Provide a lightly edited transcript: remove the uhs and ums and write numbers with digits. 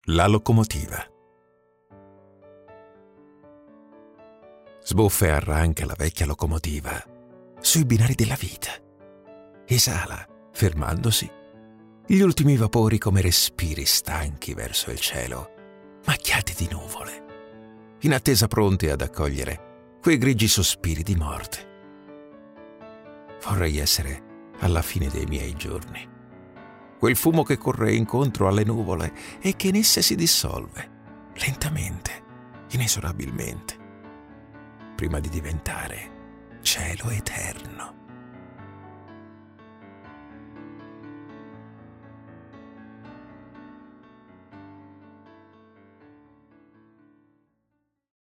La locomotiva. Sbuffa e arranca la vecchia locomotiva sui binari della vita. Esala, fermandosi, gli ultimi vapori come respiri stanchi verso il cielo, macchiati di nuvole, in attesa pronti ad accogliere quei grigi sospiri di morte. Vorrei essere alla fine dei miei giorni, quel fumo che corre incontro alle nuvole e che in esse si dissolve, lentamente, inesorabilmente, prima di diventare cielo eterno.